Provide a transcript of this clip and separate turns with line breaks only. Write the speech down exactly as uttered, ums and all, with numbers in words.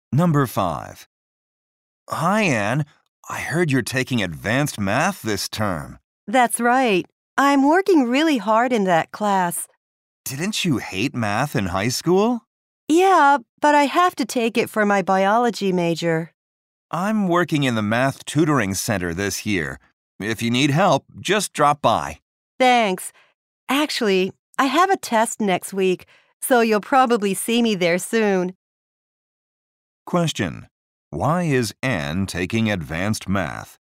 Number five. Hi, Anne. I heard you're taking advanced math this term.
That's right. I'm working really hard in that class.
Didn't you hate math in high school?
Yeah, but I have to take it for my biology major.
I'm working in the math tutoring center this year. If you need help, just drop by.
Thanks. Actually, I have a test next week, so you'll probably see me there soon.
Question. Why is Anne taking advanced math?